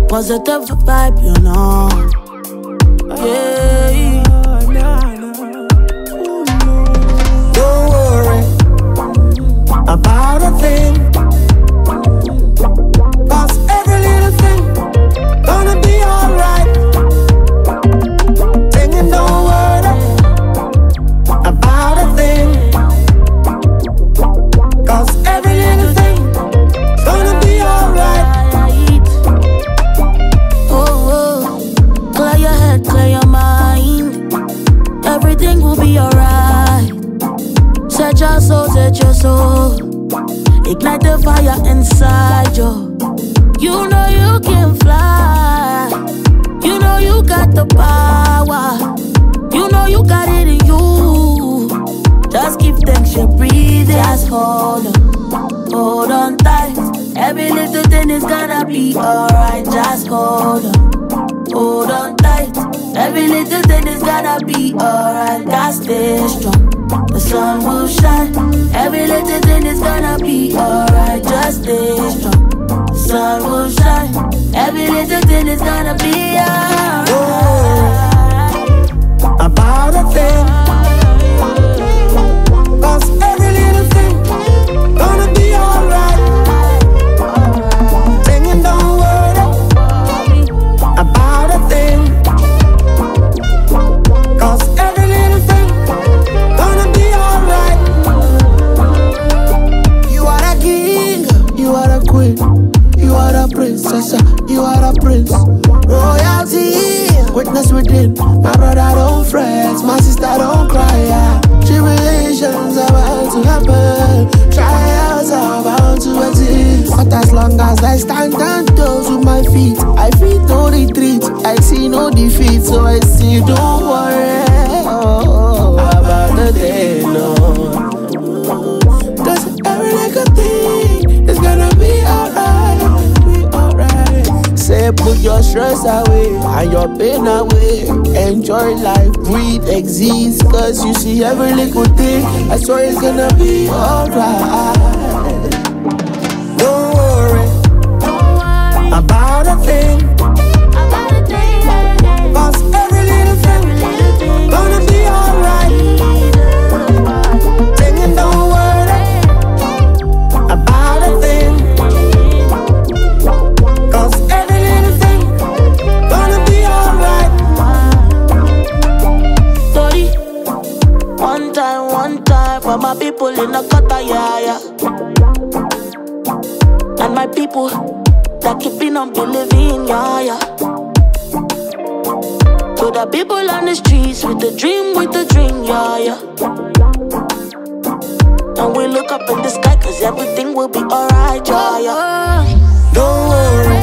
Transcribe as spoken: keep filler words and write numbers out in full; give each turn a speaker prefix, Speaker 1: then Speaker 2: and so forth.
Speaker 1: Positive vibe, you know. Yeah.
Speaker 2: Don't worry about a thing, 'cause every little thing gonna be alright. Singing, don't worry about a thing, 'cause every little thing gonna be alright.
Speaker 1: Oh, oh, clear your head, clear your mind. Everything will be alright. Set your soul, set your soul. Ignite the fire inside you. You know you can fly. You know you got the power. You know you got it in you. Just give thanks, you breathe. Just hold on, hold on tight. Every little thing is gonna be alright. Just hold on, hold on tight. Every little thing is gonna be alright. God stay strong, the sun will shine. Every little thing is gonna be alright. Just stay strong, the sun will shine. Every little thing is gonna be alright.
Speaker 2: Oh, about a thing, 'cause every little thing gonna be alright. Singing, don't worry about a thing, 'cause every little thing gonna be alright. You are a king, you are a queen, you are a princess, you are a prince. Royalty, witness within. My brother don't fret, my sister don't cry. Yeah. Tribulations are about to happen, trials are about to exist. But as long as I stand ten toes with my feet, I feel no retreat, I see no defeat. So I see, don't worry oh, about the day, no. 'Cause every little thing is gonna be alright, be alright. Say put your stress away and your pain away. Enjoy life, breathe, exist. 'Cause you see every little thing, I swear it's gonna be alright. Don't worry about a thing, 'cause every little thing gonna be alright. Singing, don't worry about a thing, 'cause every little thing gonna be alright.
Speaker 1: Sorry, one time, one time for my people in the gutter, yeah, yeah. And my people that keeping on believing, yeah, yeah. To the people on the streets with the dream, with the dream, yeah, yeah. And we look up in the sky 'cause everything will be alright, yeah, yeah.
Speaker 2: Don't worry